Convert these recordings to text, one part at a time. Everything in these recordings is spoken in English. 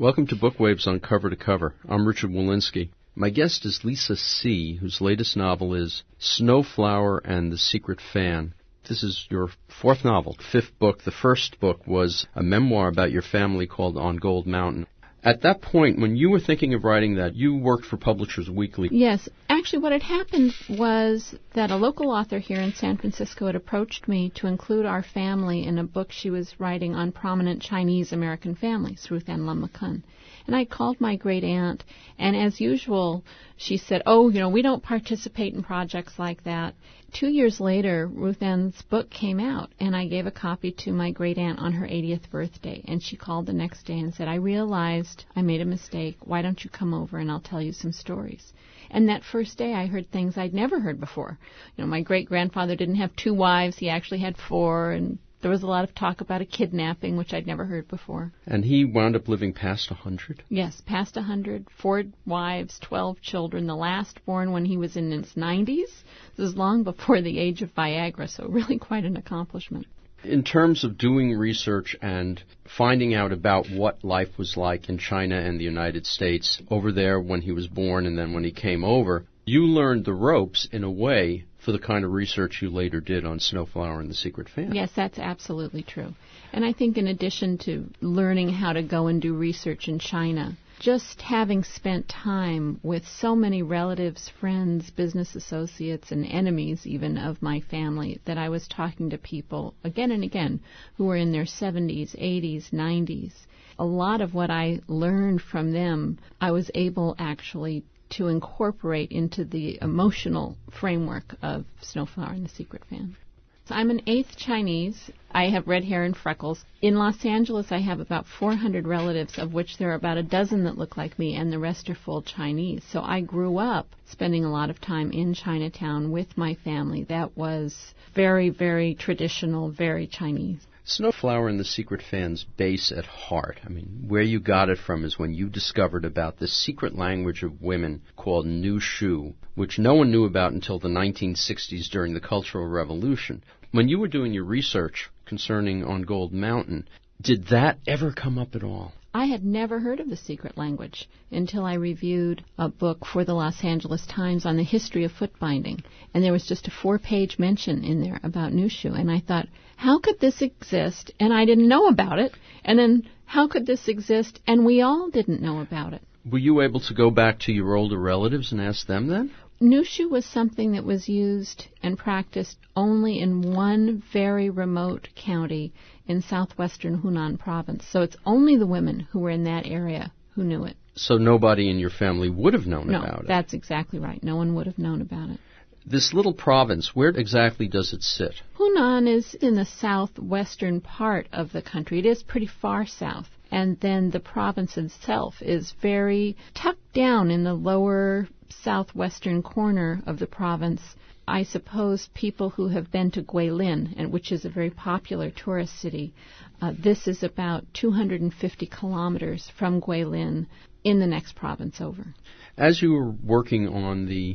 Welcome to Bookwaves on Cover to Cover. I'm Richard Walensky. My guest is Lisa C., whose latest novel is Snowflower and the Secret Fan. This is your fourth novel, fifth book. The first book was a memoir about your family called On Gold Mountain. At that point, when you were thinking of writing that, you worked for Publishers Weekly. Yes. Actually, what had happened was that a local author here in San Francisco had approached me to include our family in a book she was writing on prominent Chinese-American families, Ruth Ann Lum McCunn. And I called my great-aunt, and as usual, she said, we don't participate in projects like that. 2 years later, Ruth Ann's book came out, and I gave a copy to my great-aunt on her 80th birthday. And she called the next day and said, I realized I made a mistake. Why don't you come over and I'll tell you some stories? And that first day, I heard things I'd never heard before. My great-grandfather didn't have 2 wives. He actually had 4, and there was a lot of talk about a kidnapping, which I'd never heard before. And he wound up living past 100? Yes, past 100, 4 wives, 12 children, the last born when he was in his 90s. This is long before the age of Viagra, so really quite an accomplishment. In terms of doing research and finding out about what life was like in China and the United States over there when he was born and then when he came over, you learned the ropes in a way for the kind of research you later did on Snowflower and the Secret Fan. Yes, that's absolutely true. And I think in addition to learning how to go and do research in China, just having spent time with so many relatives, friends, business associates, and enemies even of my family, that I was talking to people again and again who were in their 70s, 80s, 90s. A lot of what I learned from them, I was able actually to incorporate into the emotional framework of Snowflower and the Secret Fan. So I'm an 8th Chinese. I have red hair and freckles. In Los Angeles, I have about 400 relatives, of which there are about a dozen that look like me, and the rest are full Chinese. So I grew up spending a lot of time in Chinatown with my family. That was very, very traditional, very Chinese. Snowflower and the Secret Fan's base at heart, where you got it from is when you discovered about this secret language of women called Nushu, which no one knew about until the 1960s during the Cultural Revolution. When you were doing your research concerning On Gold Mountain, did that ever come up at all? I had never heard of the secret language until I reviewed a book for the Los Angeles Times on the history of foot binding. And there was just a 4-page mention in there about Nushu. And I thought, how could this exist? And I didn't know about it. And then how could this exist? And we all didn't know about it. Were you able to go back to your older relatives and ask them then? Nushu was something that was used and practiced only in one very remote county in southwestern Hunan province. So it's only the women who were in that area who knew it. So nobody in your family would have known about it? No, that's exactly right. No one would have known about it. This little province, where exactly does it sit? Hunan is in the southwestern part of the country. It is pretty far south. And then the province itself is very tucked down in the lower southwestern corner of the province. I suppose people who have been to Guilin, which is a very popular tourist city, this is about 250 kilometers from Guilin in the next province over. As you were working on the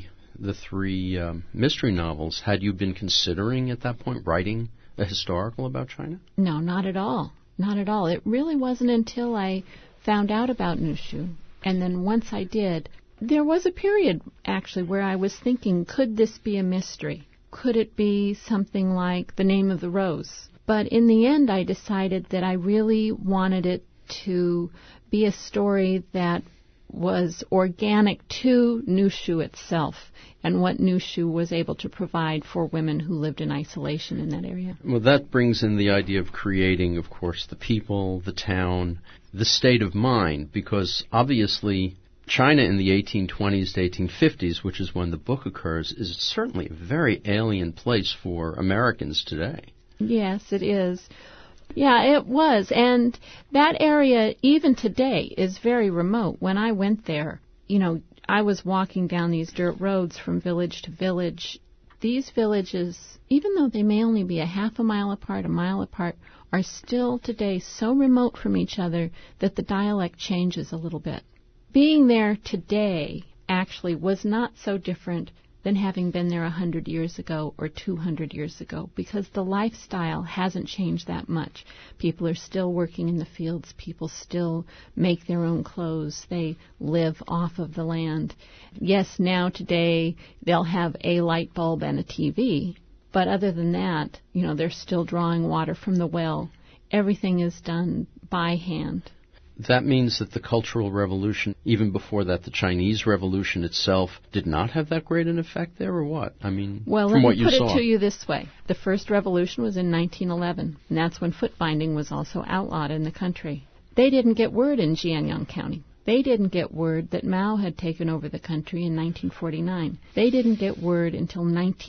3 mystery novels, had you been considering at that point writing a historical about China? No, not at all. Not at all. It really wasn't until I found out about Nushu, and then once I did, there was a period, actually, where I was thinking, could this be a mystery? Could it be something like The Name of the Rose? But in the end, I decided that I really wanted it to be a story that was organic to Nushu itself and what Nushu was able to provide for women who lived in isolation in that area. Well, that brings in the idea of creating, of course, the people, the town, the state of mind, because obviously China in the 1820s to 1850s, which is when the book occurs, is certainly a very alien place for Americans today. Yes, it is. Yeah, it was. And that area, even today, is very remote. When I went there, I was walking down these dirt roads from village to village. These villages, even though they may only be a half a mile apart, a mile apart, are still today so remote from each other that the dialect changes a little bit. Being there today actually was not so different than having been there 100 years ago or 200 years ago, because the lifestyle hasn't changed that much. People are still working in the fields. People still make their own clothes. They live off of the land. Yes, now today they'll have a light bulb and a TV, but other than that, they're still drawing water from the well. Everything is done by hand. That means that the Cultural Revolution, even before that, the Chinese Revolution itself, did not have that great an effect there, or what? I mean, well, from what you saw. Well, let me put it to you this way. The first revolution was in 1911, and that's when foot binding was also outlawed in the country. They didn't get word in Jianyang County. They didn't get word that Mao had taken over the country in 1949. They didn't get word until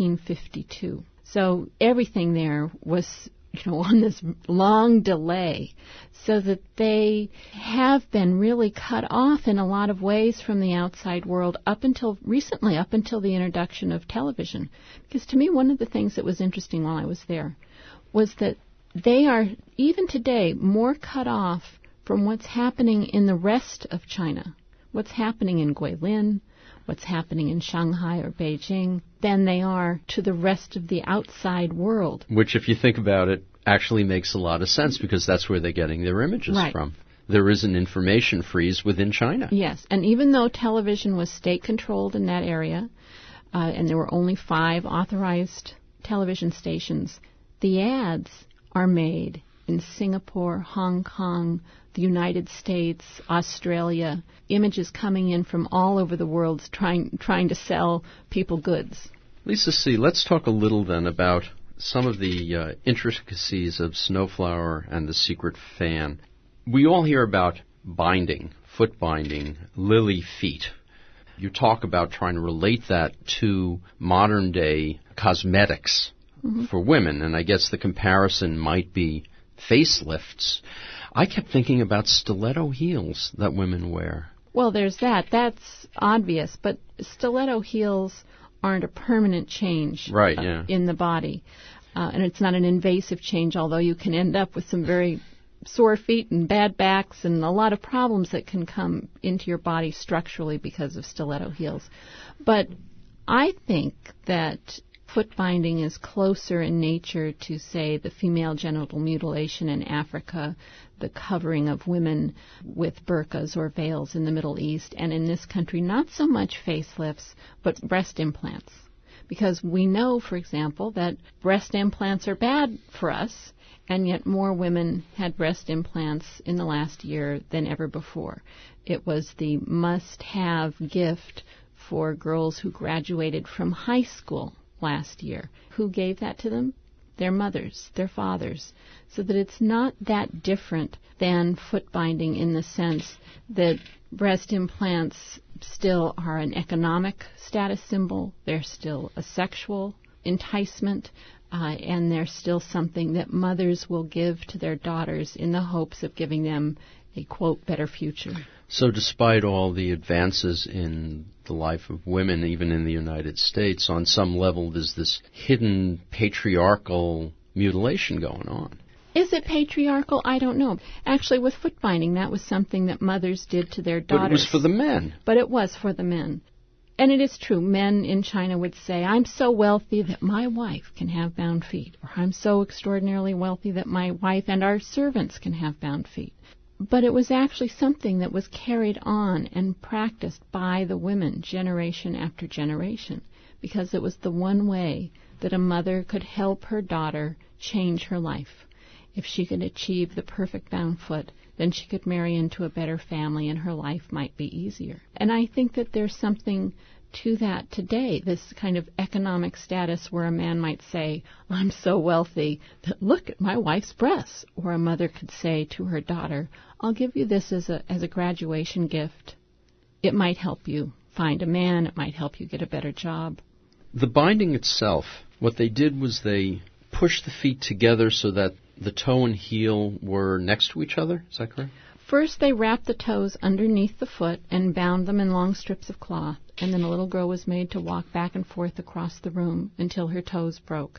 1952. So everything there was on this long delay, so that they have been really cut off in a lot of ways from the outside world up until recently, up until the introduction of television. Because to me, one of the things that was interesting while I was there was that they are, even today, more cut off from what's happening in the rest of China, what's happening in Guilin, what's happening in Shanghai or Beijing, than they are to the rest of the outside world. Which, if you think about it, actually makes a lot of sense, because that's where they're getting their images from. There is an information freeze within China. Yes, and even though television was state-controlled in that area, and there were only 5 authorized television stations, the ads are made in Singapore, Hong Kong, the United States, Australia, images coming in from all over the world trying to sell people goods. Lisa C., let's talk a little then about some of the intricacies of Snowflower and the Secret Fan. We all hear about binding, foot binding, lily feet. You talk about trying to relate that to modern-day cosmetics for women, and I guess the comparison might be facelifts. I kept thinking about stiletto heels that women wear. Well, there's that. That's obvious, but stiletto heels aren't a permanent change in the body. And it's not an invasive change, although you can end up with some very sore feet and bad backs and a lot of problems that can come into your body structurally because of stiletto heels. But I think that foot binding is closer in nature to, say, the female genital mutilation in Africa, the covering of women with burqas or veils in the Middle East, and in this country, not so much facelifts, but breast implants. Because we know, for example, that breast implants are bad for us, and yet more women had breast implants in the last year than ever before. It was the must-have gift for girls who graduated from high school last year. Who gave that to them? Their mothers, their fathers. So that it's not that different than foot binding in the sense that breast implants still are an economic status symbol. They're still a sexual enticement. And they're still something that mothers will give to their daughters in the hopes of giving them a, quote, better future. So despite all the advances in the life of women, even in the United States, on some level there's this hidden patriarchal mutilation going on. Is it patriarchal? I don't know. Actually, with foot binding, that was something that mothers did to their daughters. But it was for the men. But it was for the men. And it is true. Men in China would say, I'm so wealthy that my wife can have bound feet. Or I'm so extraordinarily wealthy that my wife and our servants can have bound feet. But it was actually something that was carried on and practiced by the women generation after generation, because it was the one way that a mother could help her daughter change her life. If she could achieve the perfect bound foot, then she could marry into a better family and her life might be easier. And I think that there's something to that today, this kind of economic status where a man might say, I'm so wealthy that look at my wife's breasts. Or a mother could say to her daughter, I'll give you this as a graduation gift. It might help you find a man. It might help you get a better job. The binding itself, what they did was they pushed the feet together so that the toe and heel were next to each other. Is that correct? First, they wrapped the toes underneath the foot and bound them in long strips of cloth, and then a little girl was made to walk back and forth across the room until her toes broke.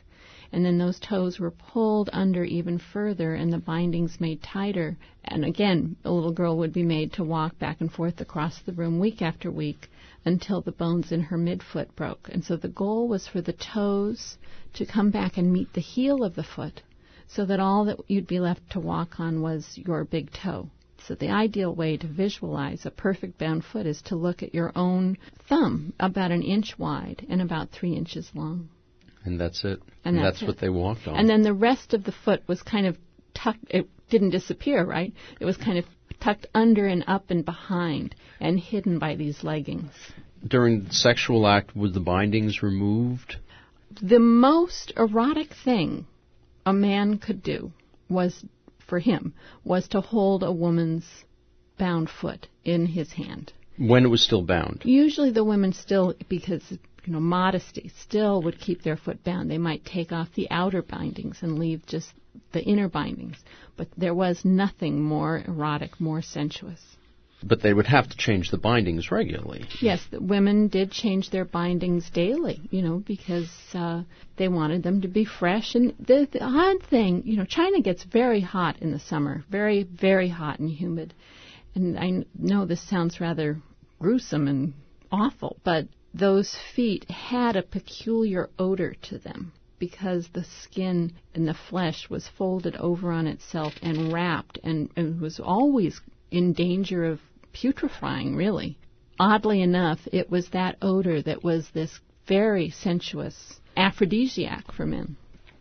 and then those toes were pulled under even further and the bindings made tighter. And again, a little girl would be made to walk back and forth across the room week after week until the bones in her midfoot broke. And so the goal was for the toes to come back and meet the heel of the foot so that all that you'd be left to walk on was your big toe. So the ideal way to visualize a perfect bound foot is to look at your own thumb, about an inch wide and about 3 inches long. And that's it. And that's what they walked on. And then the rest of the foot was kind of tucked. It didn't disappear, right? It was kind of tucked under and up and behind and hidden by these leggings. During the sexual act, were the bindings removed? The most erotic thing a man could do was to hold a woman's bound foot in his hand. When it was still bound? Usually the women still, because, modesty, still would keep their foot bound. They might take off the outer bindings and leave just the inner bindings. But there was nothing more erotic, more sensuous. But they would have to change the bindings regularly. Yes, the women did change their bindings daily, because they wanted them to be fresh. And the odd thing, China gets very hot in the summer, very, very hot and humid. And I know this sounds rather gruesome and awful, but those feet had a peculiar odor to them because the skin and the flesh was folded over on itself and wrapped and was always in danger of putrefying, really. Oddly enough, it was that odor that was this very sensuous aphrodisiac for men.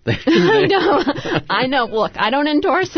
I know. Look, I don't endorse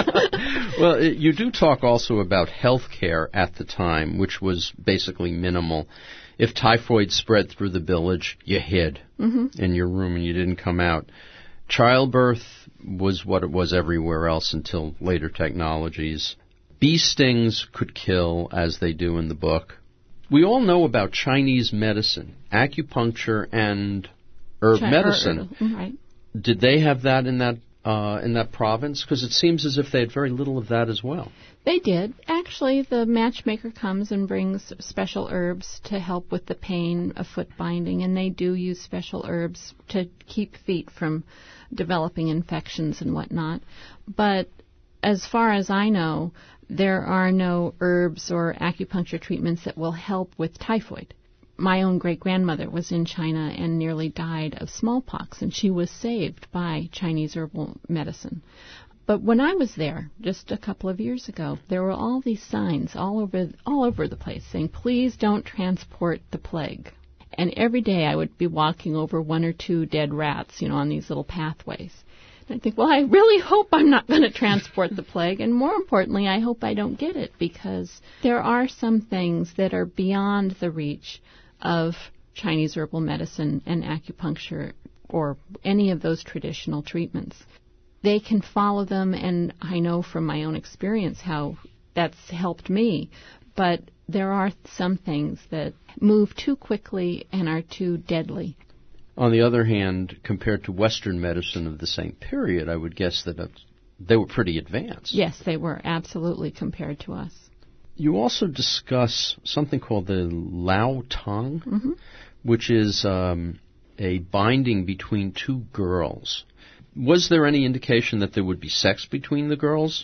it. Well, you do talk also about health care at the time, which was basically minimal. If typhoid spread through the village, you hid in your room and you didn't come out. Childbirth was what it was everywhere else until later technologies. Bee stings could kill, as they do in the book. We all know about Chinese medicine, acupuncture, and herb medicine. Right. Did they have that in that province? Because it seems as if they had very little of that as well. They did. Actually, the matchmaker comes and brings special herbs to help with the pain of foot binding, and they do use special herbs to keep feet from developing infections and whatnot. But as far as I know, there are no herbs or acupuncture treatments that will help with typhoid. My own great-grandmother was in China and nearly died of smallpox, and she was saved by Chinese herbal medicine. But when I was there, just a couple of years ago, there were all these signs all over the place saying, please don't transport the plague. And every day I would be walking over 1 or 2 dead rats, on these little pathways. I think, well, I really hope I'm not going to transport the plague, and more importantly, I hope I don't get it, because there are some things that are beyond the reach of Chinese herbal medicine and acupuncture or any of those traditional treatments. They can follow them, and I know from my own experience how that's helped me, but there are some things that move too quickly and are too deadly. On the other hand, compared to Western medicine of the same period, I would guess that they were pretty advanced. Yes, they were, absolutely, compared to us. You also discuss something called the Lao Tongue, which is a binding between 2 girls. Was there any indication that there would be sex between the girls?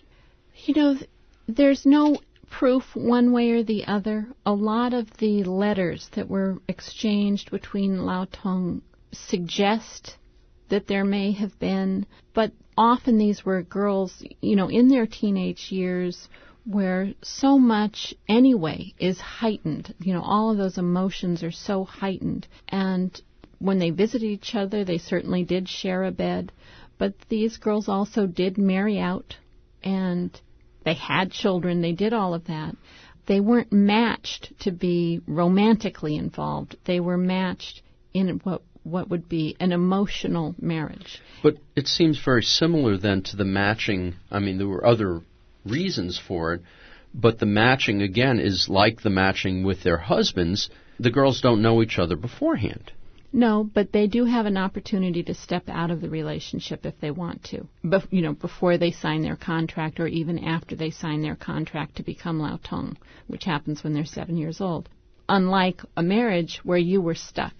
There's no proof one way or the other. A lot of the letters that were exchanged between Lao Tongue suggest that there may have been, but often these were girls, in their teenage years where so much anyway is heightened. All of those emotions are so heightened. And when they visited each other, they certainly did share a bed. But these girls also did marry out, and they had children. They did all of that. They weren't matched to be romantically involved. They were matched in what would be an emotional marriage. But it seems very similar then to the matching. I mean, there were other reasons for it, but the matching, again, is like the matching with their husbands. The girls don't know each other beforehand. No, but they do have an opportunity to step out of the relationship if they want to, before they sign their contract or even after they sign their contract to become Lao Tongue, which happens when they're 7 years old. Unlike a marriage where you were stuck.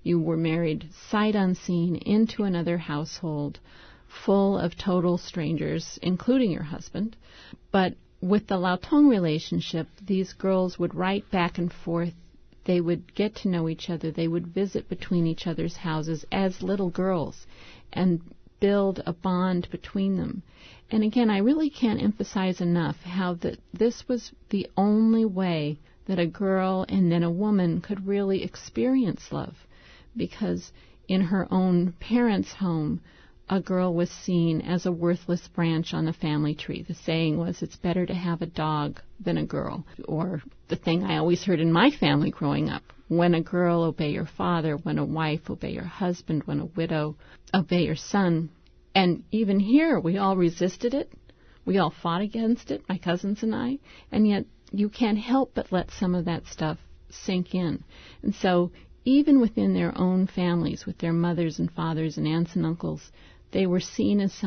You were married sight unseen into another household full of total strangers, including your husband. But with the Laotong relationship, these girls would write back and forth. They would get to know each other. They would visit between each other's houses as little girls and build a bond between them. And again, I really can't emphasize enough how that this was the only way that a girl and then a woman could really experience love, because in her own parents' home, a girl was seen as a worthless branch on the family tree. The saying was, it's better to have a dog than a girl. Or the thing I always heard in my family growing up, when a girl, obey your father. When a wife, obey your husband. When a widow, obey your son. And even here, we all resisted it. We all fought against it, my cousins and I. And yet, you can't help but let some of that stuff sink in. And so, even within their own families, with their mothers and fathers and aunts and uncles, they were seen as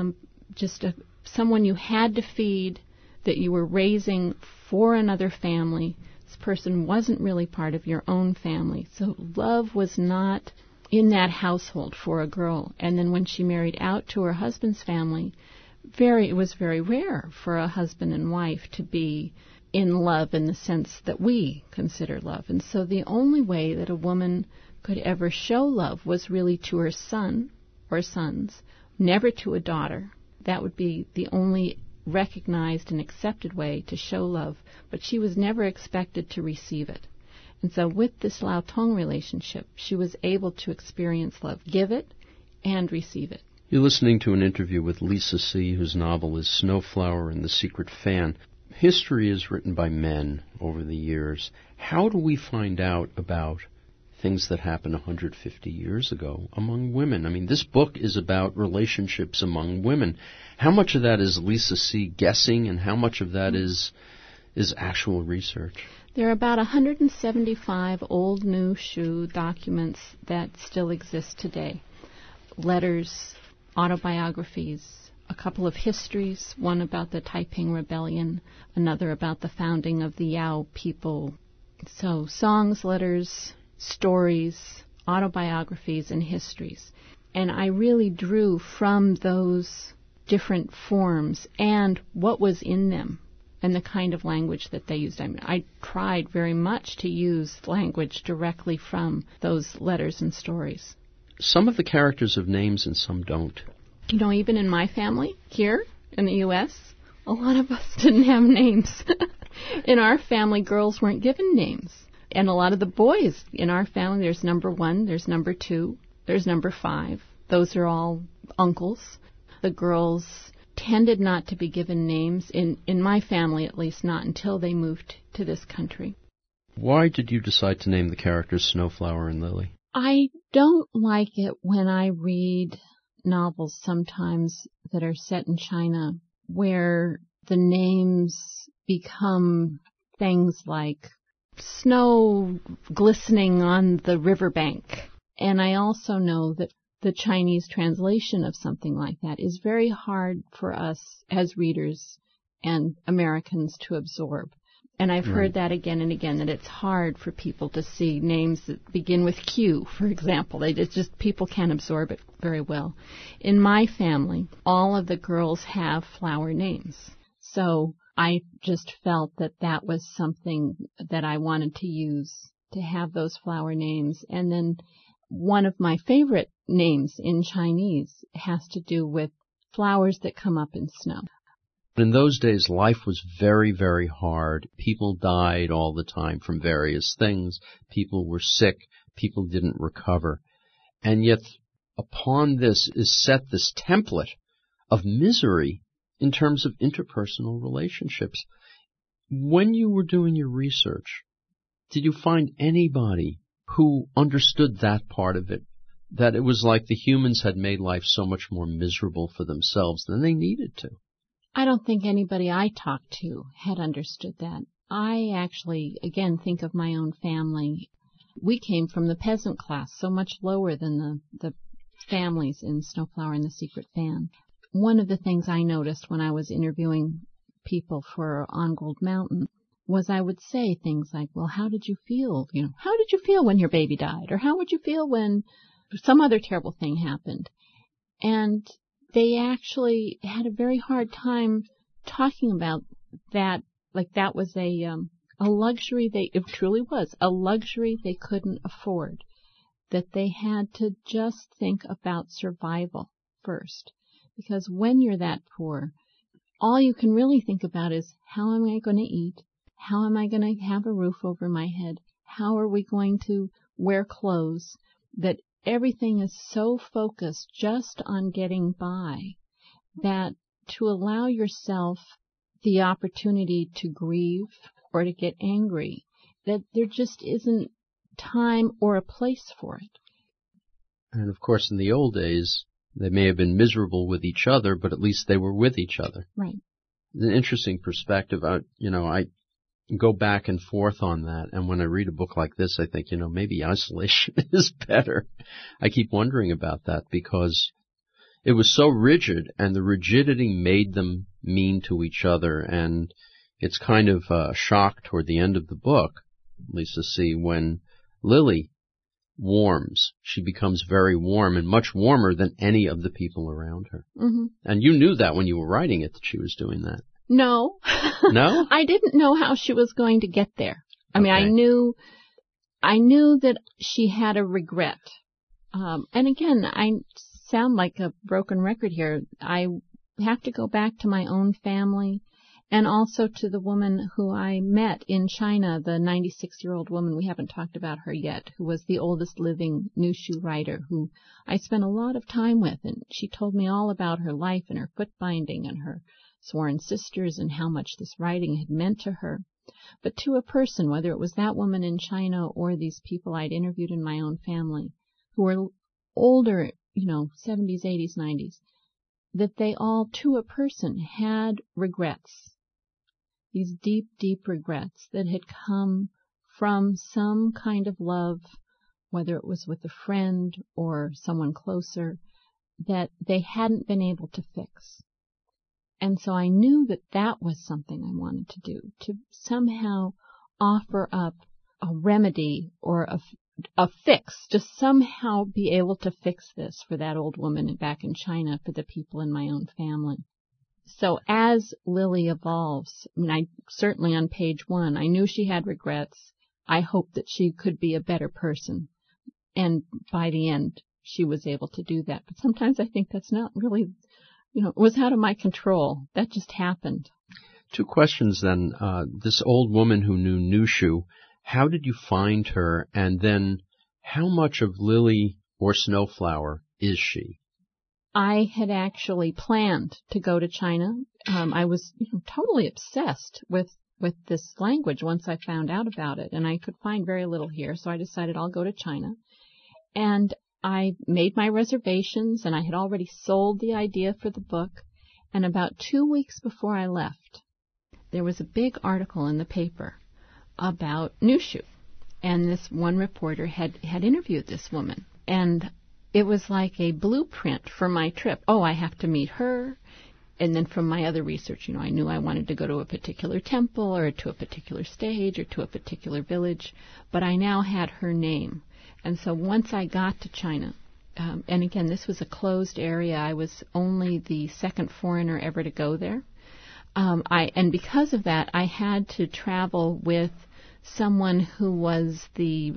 someone you had to feed, that you were raising for another family. This person wasn't really part of your own family. So love was not in that household for a girl. And then when she married out to her husband's family, it was very rare for a husband and wife to be in love in the sense that we consider love. And so the only way that a woman could ever show love was really to her son or sons, never to a daughter. That would be the only recognized and accepted way to show love, but she was never expected to receive it. And so with this Laotong relationship, she was able to experience love, give it and receive it. You're listening to an interview with Lisa See, whose novel is Snowflower and the Secret Fan. History is written by men over the years. How do we find out about things that happened 150 years ago among women? I mean, this book is about relationships among women. How much of that is Lisa See guessing, and how much of that is actual research? There are about 175 old New Shu documents that still exist today. Letters, autobiographies, a couple of histories, one about the Taiping Rebellion, another about the founding of the Yao people. So songs, letters, stories, autobiographies, and histories. And I really drew from those different forms and what was in them and the kind of language that they used. I mean, I tried very much to use language directly from those letters and stories. Some of the characters have names and some don't. You know, even in my family here in the U.S., a lot of us didn't have names. In our family, girls weren't given names. And a lot of the boys in our family, there's number 1, there's number 2, there's number 5. Those are all uncles. The girls tended not to be given names, in my family at least, not until they moved to this country. Why did you decide to name the characters Snowflower and Lily? I don't like it when I read novels sometimes that are set in China where the names become things like snow glistening on the riverbank. And I also know that the Chinese translation of something like that is very hard for us as readers and Americans to absorb. And I've heard that again and again, that it's hard for people to see names that begin with Q, for example. It's just people can't absorb it very well. In my family, all of the girls have flower names. So I just felt that that was something that I wanted to use, to have those flower names. And then one of my favorite names in Chinese has to do with flowers that come up in snow. In those days, life was very, very hard. People died all the time from various things. People were sick. People didn't recover. And yet, upon this is set this template of misery in terms of interpersonal relationships. When you were doing your research, did you find anybody who understood that part of it, that it was like the humans had made life so much more miserable for themselves than they needed to? I don't think anybody I talked to had understood that. I actually, again, think of my own family. We came from the peasant class, so much lower than the families in Snowflower and the Secret Fan. One of the things I noticed when I was interviewing people for On Gold Mountain was I would say things like, well, how did you feel? How did you feel when your baby died? Or how would you feel when some other terrible thing happened? And they actually had a very hard time talking about that, like that was a luxury it truly was a luxury they couldn't afford, that they had to just think about survival first. Because when you're that poor, all you can really think about is, how am I going to eat? How am I going to have a roof over my head? How are we going to wear clothes? That everything is so focused just on getting by that to allow yourself the opportunity to grieve or to get angry, that there just isn't time or a place for it. And of course, in the old days, they may have been miserable with each other, but at least they were with each other. Right. It's an interesting perspective. I go back and forth on that, and when I read a book like this, I think, maybe isolation is better. I keep wondering about that because it was so rigid, and the rigidity made them mean to each other, and it's kind of a shock toward the end of the book, Lisa C., when Lily warms. She becomes very warm and much warmer than any of the people around her. Mm-hmm. And you knew that when you were writing it, that she was doing that. No. No? I didn't know how she was going to get there. I mean, I knew that she had a regret. And again, I sound like a broken record here. I have to go back to my own family and also to the woman who I met in China, the 96-year-old woman, we haven't talked about her yet, who was the oldest living Nushu writer, who I spent a lot of time with, and she told me all about her life and her foot binding and her sworn sisters and how much this writing had meant to her. But to a person, whether it was that woman in China or these people I'd interviewed in my own family, who were older, 70s, 80s, 90s, that they all, to a person, had regrets. These deep, deep regrets that had come from some kind of love, whether it was with a friend or someone closer, that they hadn't been able to fix. And so I knew that that was something I wanted to do, to somehow offer up a remedy or a fix, to somehow be able to fix this for that old woman back in China, for the people in my own family. So as Lily evolves, certainly on page 1, I knew she had regrets. I hoped that she could be a better person. And by the end, she was able to do that. But sometimes I think that's not really, it was out of my control. That just happened. 2 questions then. This old woman who knew Nushu, how did you find her? And then how much of Lily or Snowflower is she? I had actually planned to go to China. I was totally obsessed with this language once I found out about it, and I could find very little here, so I decided I'll go to China. And I made my reservations, and I had already sold the idea for the book. And about 2 weeks before I left, there was a big article in the paper about Nushu. And this one reporter had interviewed this woman. And it was like a blueprint for my trip. Oh, I have to meet her. And then from my other research, I knew I wanted to go to a particular temple or to a particular stage or to a particular village. But I now had her name. And so once I got to China, and again, this was a closed area. I was only the second foreigner ever to go there. And because of that, I had to travel with someone who was the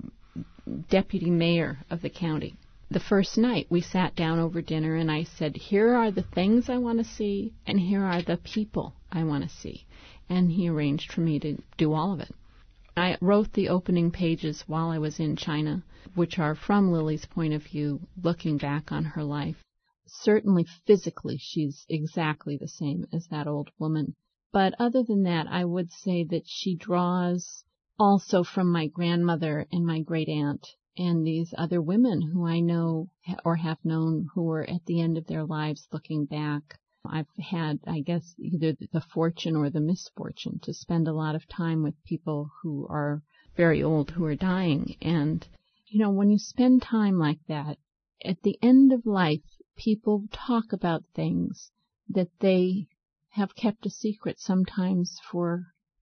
deputy mayor of the county. The first night, we sat down over dinner, and I said, here are the things I want to see, and here are the people I want to see. And he arranged for me to do all of it. I wrote the opening pages while I was in China, which are from Lily's point of view, looking back on her life. Certainly physically, she's exactly the same as that old woman. But other than that, I would say that she draws also from my grandmother and my great-aunt and these other women who I know or have known who were at the end of their lives looking back. I've had, I guess, either the fortune or the misfortune to spend a lot of time with people who are very old, who are dying. And, when you spend time like that, at the end of life, people talk about things that they have kept a secret sometimes for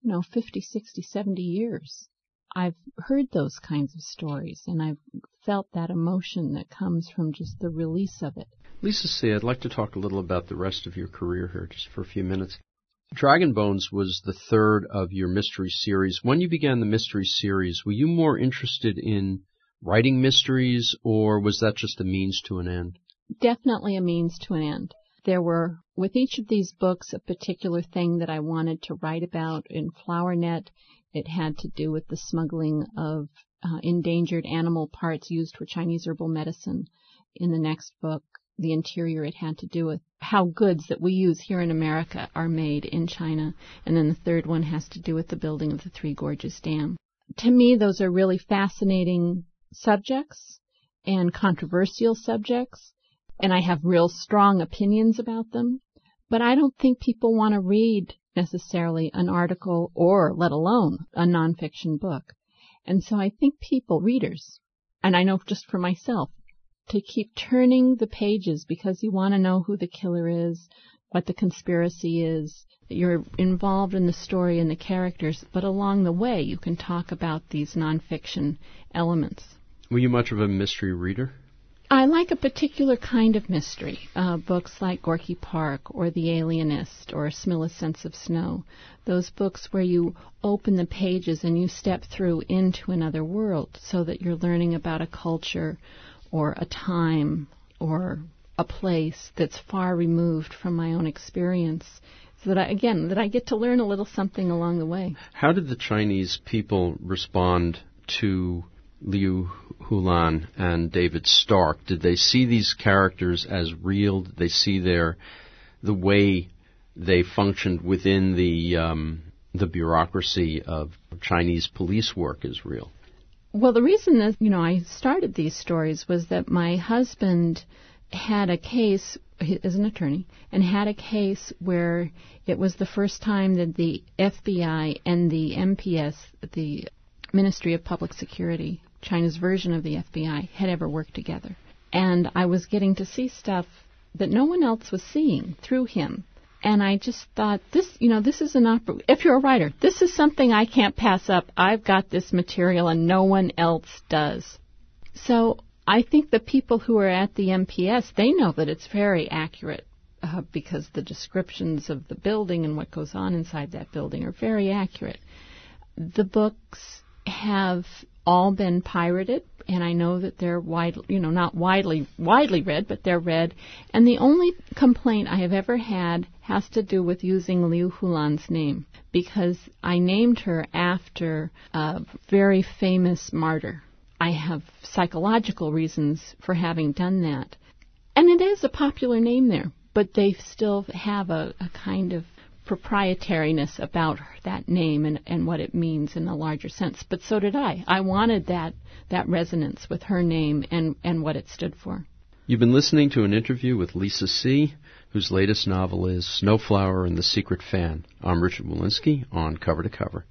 50, 60, 70 years. I've heard those kinds of stories, and I've felt that emotion that comes from just the release of it. Lisa C., I'd like to talk a little about the rest of your career here, just for a few minutes. Dragon Bones was the third of your mystery series. When you began the mystery series, were you more interested in writing mysteries, or was that just a means to an end? Definitely a means to an end. There were, with each of these books, a particular thing that I wanted to write about. In FlowerNet, it had to do with the smuggling of endangered animal parts used for Chinese herbal medicine. In the next book, The Interior, it had to do with how goods that we use here in America are made in China. And then the third one has to do with the building of the Three Gorges Dam. To me, those are really fascinating subjects and controversial subjects, and I have real strong opinions about them. But I don't think people want to read necessarily an article or, let alone, a nonfiction book. And so I think people, readers, and I know just for myself, to keep turning the pages because you want to know who the killer is, what the conspiracy is. You're involved in the story and the characters, but along the way you can talk about these nonfiction elements. Were you much of a mystery reader? I like a particular kind of mystery, books like Gorky Park or The Alienist or Smilla's Sense of Snow, those books where you open the pages and you step through into another world so that you're learning about a culture or a time or a place that's far removed from my own experience, so that I get to learn a little something along the way. How did the Chinese people respond to Liu Hulan and David Stark? Did they see these characters as real? Did they see the way they functioned within the bureaucracy of Chinese police work as real? Well, the reason that I started these stories was that my husband had a case as an attorney and had a case where it was the first time that the FBI and the MPS, the Ministry of Public Security, China's version of the FBI, had ever worked together. And I was getting to see stuff that no one else was seeing through him. And I just thought, this is an opera. If you're a writer, this is something I can't pass up. I've got this material and no one else does. So I think the people who are at the MPS, they know that it's very accurate because the descriptions of the building and what goes on inside that building are very accurate. The books have all been pirated, and I know that they're not widely read, but they're read. And the only complaint I have ever had has to do with using Liu Hulan's name, because I named her after a very famous martyr. I have psychological reasons for having done that. And it is a popular name there, but they still have a kind of proprietariness about that name and what it means in a larger sense. But so did I. I wanted that resonance with her name and what it stood for. You've been listening to an interview with Lisa C., whose latest novel is Snowflower and the Secret Fan. I'm Richard Wolinsky on Cover to Cover.